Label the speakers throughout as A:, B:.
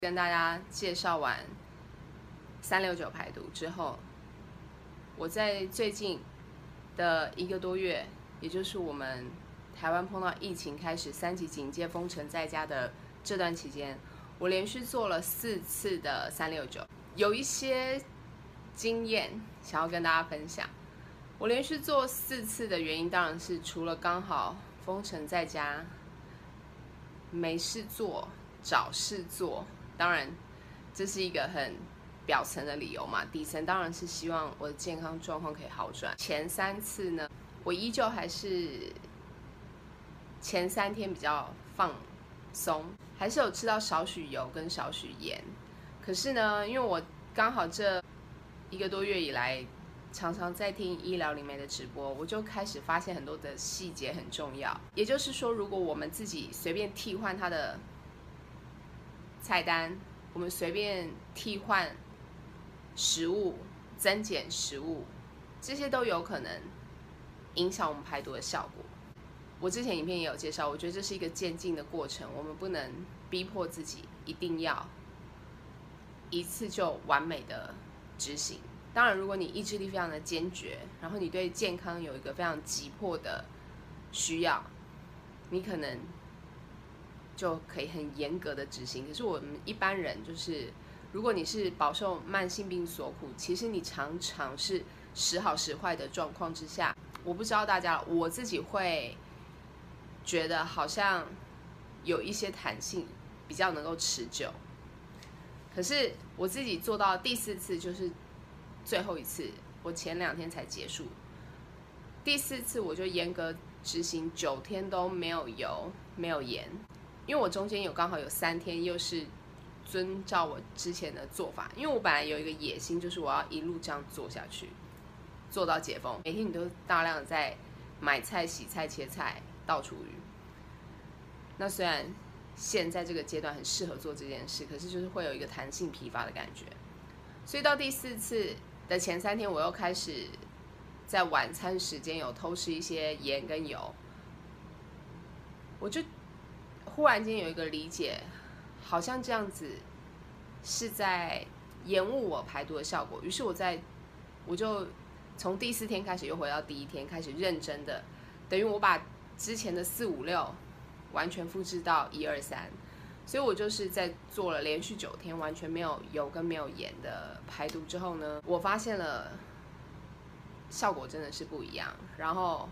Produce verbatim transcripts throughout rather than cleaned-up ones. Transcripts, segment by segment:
A: 跟大家介绍完三六九排毒之后，我在最近的一个多月，也就是我们台湾碰到疫情开始三级警戒封城在家的这段期间，我连续做了四次的三六九，有一些经验想要跟大家分享。我连续做四次的原因，当然是除了刚好封城在家没事做找事做，当然这是一个很表层的理由嘛，底层当然是希望我的健康状况可以好转。前三次呢，我依旧还是前三天比较放松，还是有吃到少许油跟少许盐。可是呢，因为我刚好这一个多月以来常常在听医疗灵媒的直播，我就开始发现很多的细节很重要。也就是说，如果我们自己随便替换它的菜单，我们随便替换食物、增减食物，这些都有可能影响我们排毒的效果。我之前影片也有介绍，我觉得这是一个渐进的过程，我们不能逼迫自己一定要一次就完美的执行。当然，如果你意志力非常的坚决，然后你对健康有一个非常急迫的需要，你可能就可以很严格的执行。可是我们一般人就是，如果你是饱受慢性病所苦，其实你常常是时好时坏的状况之下，我不知道大家，我自己会觉得好像有一些弹性比较能够持久。可是我自己做到第四次就是最后一次，我前两天才结束。第四次我就严格执行九天都没有油没有盐，因为我中间有刚好有三天又是遵照我之前的做法，因为我本来有一个野心，就是我要一路这样做下去，做到解封。每天你都大量的在买菜、洗菜、切菜、倒厨余。那虽然现在这个阶段很适合做这件事，可是就是会有一个弹性疲乏的感觉。所以到第四次的前三天，我又开始在晚餐时间有偷吃一些盐跟油，我就忽然间有一个理解，好像这样子是在延误我排毒的效果。于是我在我就从第四天开始又回到第一天，开始认真的，等于我把之前的四五六完全复制到一二三。所以我就是在做了连续九天完全没有油跟没有盐的排毒之后呢，我发现了效果真的是不一样。然后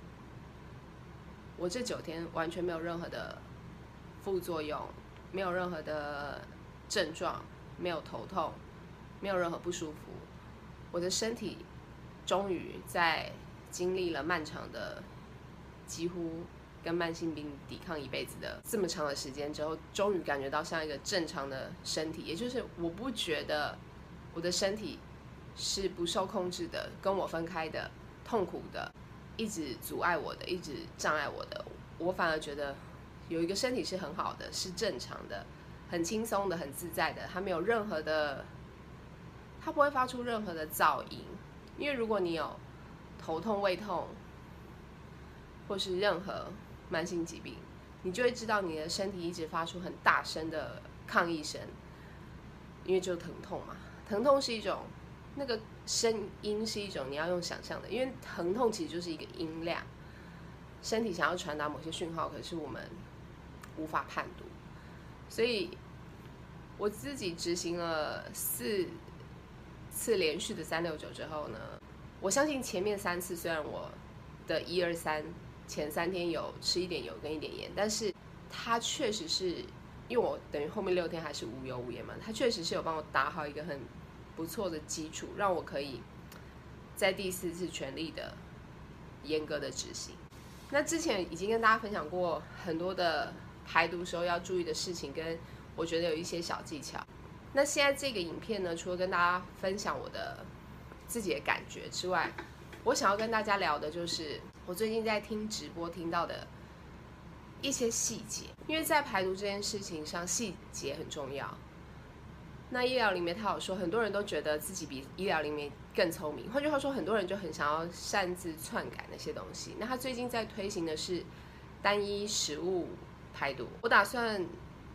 A: 我这九天完全没有任何的副作用，没有任何的症状，没有头痛，没有任何不舒服。我的身体终于在经历了漫长的几乎跟慢性病抵抗一辈子的这么长的时间之后，终于感觉到像一个正常的身体，也就是我不觉得我的身体是不受控制的、跟我分开的、痛苦的、一直阻碍我的、一直障碍我的。我反而觉得有一个身体是很好的，是正常的，很轻松的、很自在的，它没有任何的，它不会发出任何的噪音。因为如果你有头痛、胃痛，或是任何慢性疾病，你就会知道你的身体一直发出很大声的抗议声，因为就疼痛嘛。疼痛是一种，那个声音是一种你要用想象的，因为疼痛其实就是一个音量，身体想要传达某些讯号，可是我们无法判读。所以我自己执行了四次连续的三六九之后呢，我相信前面三次虽然我的一二三前三天有吃一点油跟一点盐，但是它确实是因为我等于后面六天还是无油无盐嘛，它确实是有帮我打好一个很不错的基础，让我可以在第四次全力的严格的执行。那之前已经跟大家分享过很多的排毒时候要注意的事情，跟我觉得有一些小技巧。那现在这个影片呢，除了跟大家分享我的自己的感觉之外，我想要跟大家聊的就是我最近在听直播听到的一些细节，因为在排毒这件事情上，细节很重要。那医疗灵媒他有说，很多人都觉得自己比医疗灵媒更聪明，换句话说，很多人就很想要擅自篡改那些东西。那他最近在推行的是单一食物排毒，我打算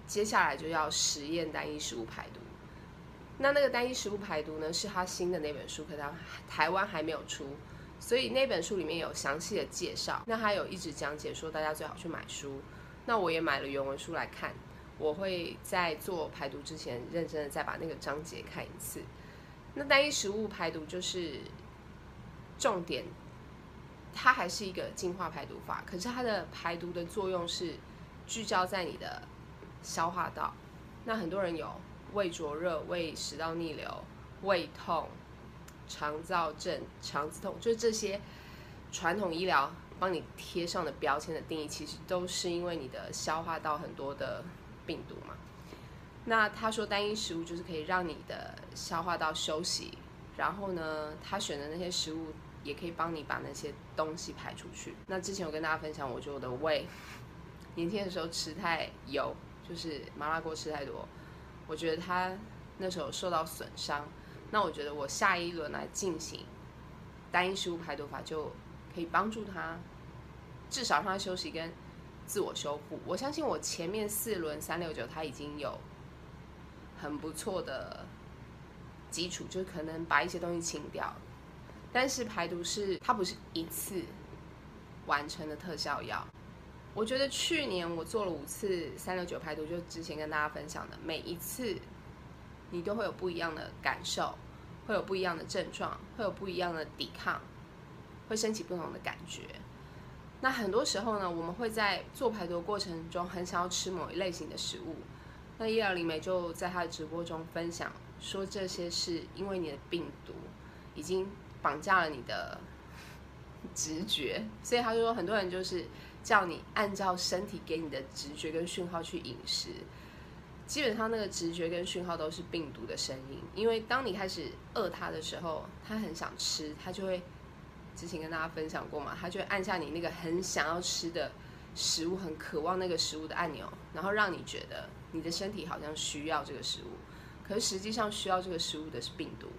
A: 接下来就要实验单一食物排毒。那那个单一食物排毒呢，是他新的那本书，可他台湾还没有出，所以那本书里面有详细的介绍。那他有一直讲解说大家最好去买书，那我也买了原文书来看。我会在做排毒之前，认真的再把那个章节看一次。那单一食物排毒就是重点，它还是一个净化排毒法，可是它的排毒的作用是聚焦在你的消化道。那很多人有胃灼热、胃食道逆流、胃痛、肠燥症、肠子痛，就是这些传统医疗帮你贴上的标签的定义，其实都是因为你的消化道很多的病毒嘛。那他说单一食物就是可以让你的消化道休息，然后呢，他选的那些食物也可以帮你把那些东西排出去。那之前有跟大家分享，我觉得我的胃年轻的时候吃太油，就是麻辣锅吃太多，我觉得他那时候受到损伤。那我觉得我下一轮来进行单一食物排毒法，就可以帮助他至少让他休息跟自我修复。我相信我前面四轮三六九他已经有很不错的基础，就可能把一些东西清掉。但是排毒是它不是一次完成的特效药。我觉得去年我做了五次三六九排毒，就之前跟大家分享的，每一次你都会有不一样的感受，会有不一样的症状，会有不一样的抵抗，会升起不同的感觉。那很多时候呢，我们会在做排毒的过程中很想要吃某一类型的食物。那医疗灵媒就在他的直播中分享说，这些是因为你的病毒已经绑架了你的直觉，所以他就说很多人就是叫你按照身体给你的直觉跟讯号去饮食。基本上那个直觉跟讯号都是病毒的声音，因为当你开始饿它的时候，它很想吃，它就会之前跟大家分享过嘛，它就会按下你那个很想要吃的食物，很渴望那个食物的按钮，然后让你觉得你的身体好像需要这个食物，可是实际上需要这个食物的是病毒。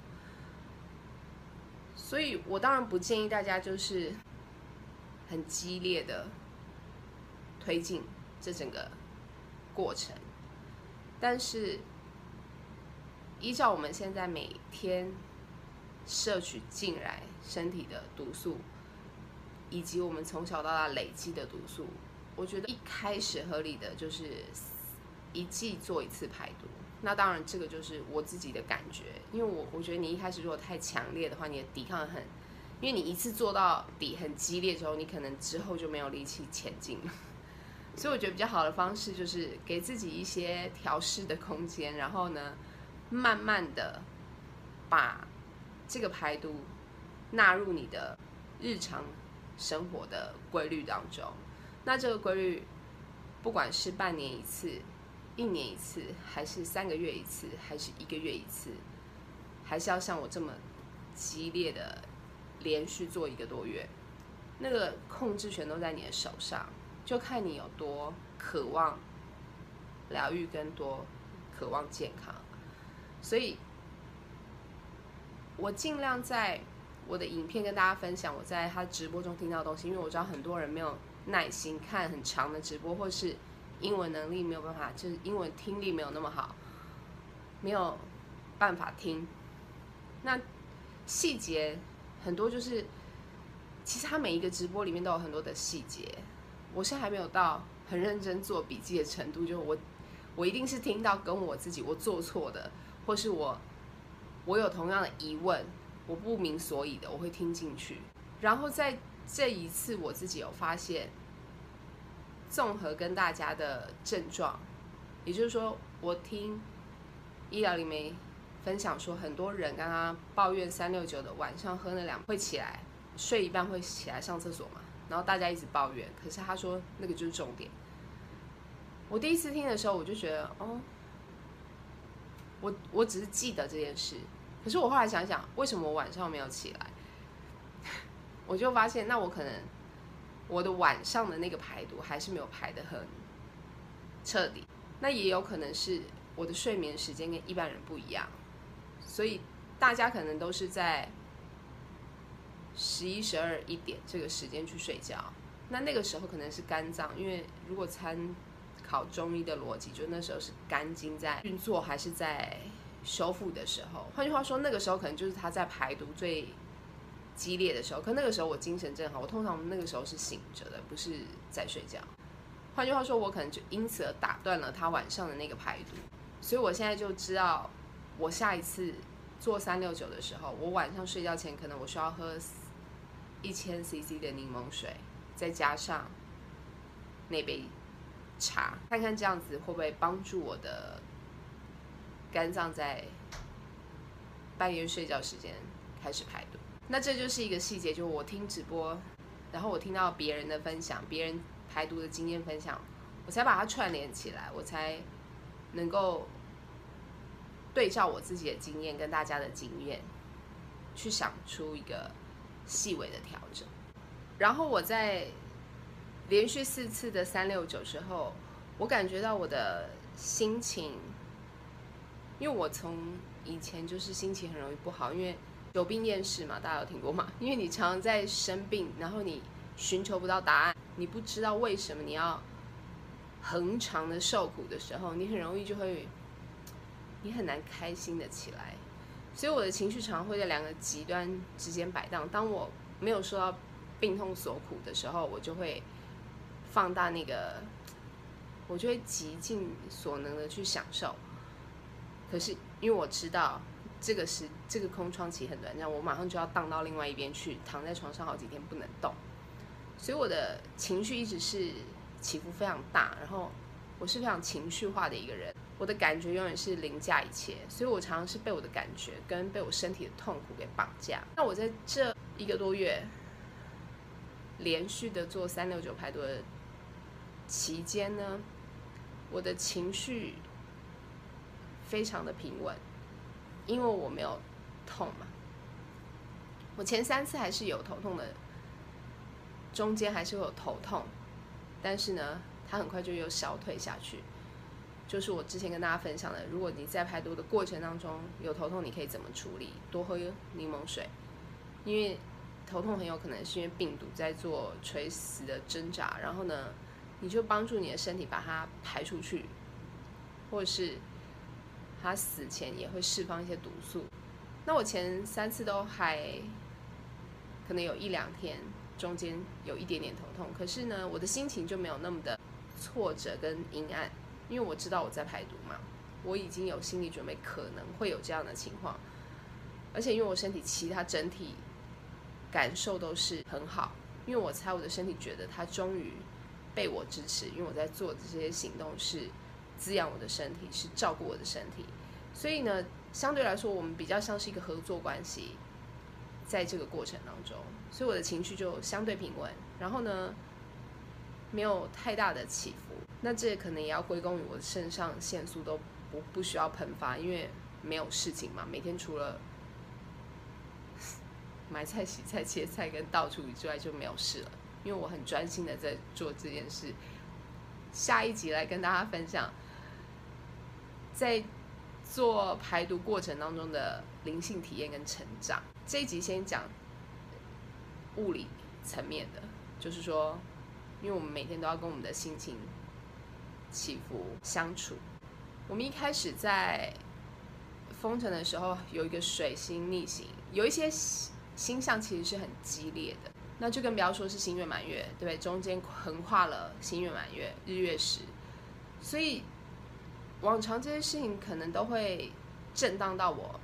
A: 所以我当然不建议大家就是很激烈的推进这整个过程，但是依照我们现在每天摄取进来身体的毒素，以及我们从小到大累积的毒素，我觉得一开始合理的就是一季做一次排毒。那当然这个就是我自己的感觉，因为我我觉得你一开始如果太强烈的话，你的抵抗很，因为你一次做到底很激烈之后，你可能之后就没有力气前进了。所以我觉得比较好的方式就是给自己一些调试的空间，然后呢，慢慢的把这个排毒纳入你的日常生活的规律当中。那这个规律，不管是半年一次、一年一次，还是三个月一次，还是一个月一次，还是要像我这么激烈的连续做一个多月，那个控制权都在你的手上，就看你有多渴望疗愈跟多渴望健康。所以我尽量在我的影片跟大家分享我在他直播中听到的东西，因为我知道很多人没有耐心看很长的直播，或是英文能力没有办法，就是英文听力没有那么好，没有办法听。那细节很多，就是其实他每一个直播里面都有很多的细节，我现在还没有到很认真做笔记的程度，就我我一定是听到跟我自己我做错的，或是我我有同样的疑问，我不明所以的，我会听进去。然后在这一次我自己有发现，综合跟大家的症状，也就是说我听医疗灵媒分享说，很多人跟他抱怨三六九的晚上喝那两会起来睡一半会起来上厕所嘛，然后大家一直抱怨，可是他说那个就是重点。我第一次听的时候我就觉得哦，我我只是记得这件事，可是我后来想想为什么我晚上没有起来，我就发现那我可能我的晚上的那个排毒还是没有排得很彻底，那也有可能是我的睡眠时间跟一般人不一样，所以大家可能都是在十一、十二、一点这个时间去睡觉，那那个时候可能是肝脏，因为如果参考中医的逻辑，就那时候是肝经在运作还是在修复的时候。换句话说，那个时候可能就是他在排毒最激烈的时候。可那个时候我精神正好，我通常那个时候是醒着的，不是在睡觉。换句话说，我可能就因此而打断了他晚上的那个排毒。所以我现在就知道，我下一次做三六九的时候，我晚上睡觉前可能我需要喝一千 C C 的柠檬水，再加上那杯茶，看看这样子会不会帮助我的肝脏在半夜睡觉时间开始排毒。那这就是一个细节，就是我听直播，然后我听到别人的分享，别人排毒的经验分享，我才把它串联起来，我才能够对照我自己的经验跟大家的经验，去想出一个细微的调整。然后我在连续四次的三六九之后，我感觉到我的心情，因为我从以前就是心情很容易不好，因为久病厌世嘛，大家有听过吗？因为你常常在生病，然后你寻求不到答案，你不知道为什么你要恒长的受苦的时候，你很容易就会，你很难开心的起来。所以我的情绪常常会在两个极端之间摆荡。当我没有受到病痛所苦的时候，我就会放大那个，我就会极尽所能的去享受。可是因为我知道这个是这个空窗期很短暂，我马上就要荡到另外一边去，躺在床上好几天不能动，所以我的情绪一直是起伏非常大，然后我是非常情绪化的一个人，我的感觉永远是凌驾一切，所以我常常是被我的感觉跟被我身体的痛苦给绑架。那我在这一个多月连续的做三六九排毒的期间呢，我的情绪非常的平稳，因为我没有痛嘛。我前三次还是有头痛的，中间还是会有头痛，但是呢，它很快就又消退下去。就是我之前跟大家分享的，如果你在排毒的过程当中有头痛，你可以怎么处理？多喝柠檬水，因为头痛很有可能是因为病毒在做垂死的挣扎，然后呢，你就帮助你的身体把它排出去，或者是它死前也会释放一些毒素。那我前三次都还可能有一两天中间有一点点头痛，可是呢，我的心情就没有那么的挫折跟阴暗，因为我知道我在排毒嘛，我已经有心理准备可能会有这样的情况，而且因为我身体其他整体感受都是很好，因为我猜我的身体觉得它终于被我支持，因为我在做这些行动是滋养我的身体，是照顾我的身体，所以呢，相对来说我们比较像是一个合作关系，在这个过程当中，所以我的情绪就相对平稳，然后呢，没有太大的起伏。那这可能也要归功于我的肾上腺素都不不需要喷发，因为没有事情嘛，每天除了买菜、洗菜、切菜跟倒厨余之外就没有事了，因为我很专心的在做这件事。下一集来跟大家分享，在做排毒过程当中的灵性体验跟成长。这一集先讲物理层面的，就是说，因为我们每天都要跟我们的心情起伏相处。我们一开始在封城的时候有一个水星逆行，有一些星象其实是很激烈的，那就更不要说是新月满月，对不对？中间横跨了新月满月、日月食，所以往常这些事情可能都会震荡到我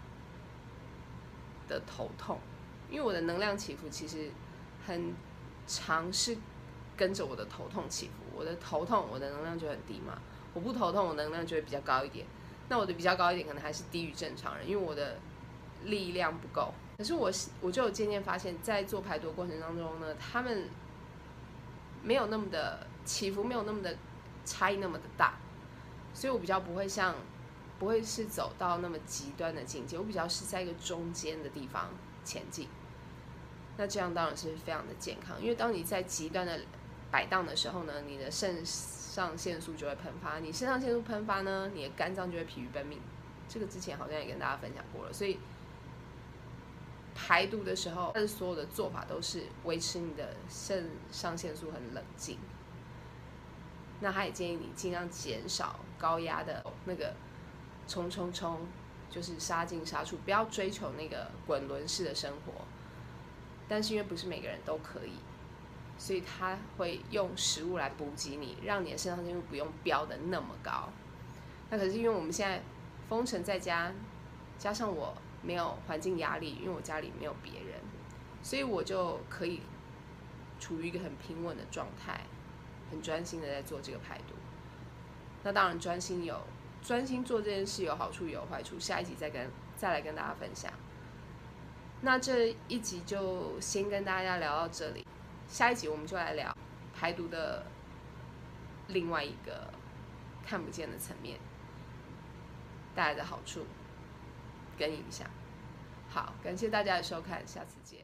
A: 的头痛，因为我的能量起伏其实很常是跟着我的头痛起伏。我的头痛，我的能量就很低嘛；我不头痛，我能量就会比较高一点。那我的比较高一点，可能还是低于正常人，因为我的力量不够。可是我我就有渐渐发现，在做排毒过程当中呢，他们没有那么的起伏，没有那么的差异那么的大，所以我比较不会像不会是走到那么极端的境界，我比较是在一个中间的地方前进。那这样当然是非常的健康，因为当你在极端的摆荡的时候呢，你的肾上腺素就会喷发，你肾上腺素喷发呢，你的肝脏就会疲于奔命。这个之前好像也跟大家分享过了，所以排毒的时候，它的所有的做法都是维持你的肾上腺素很冷静。 那他也建议你尽量减少高压的那个冲冲冲，就是杀进杀出，不要追求那个滚轮式的生活。但是因为不是每个人都可以，所以他会用食物来补给你，让你的肾上腺素不用飙的那么高。那可是因为我们现在封城在家，加上我没有环境压力，因为我家里没有别人，所以我就可以处于一个很平稳的状态，很专心的在做这个排毒。那当然专心有专心做这件事有好处也有坏处，下一集再跟再来跟大家分享。那这一集就先跟大家聊到这里，下一集我们就来聊排毒的另外一个看不见的层面带来的好处跟影响。好，感谢大家的收看，下次见。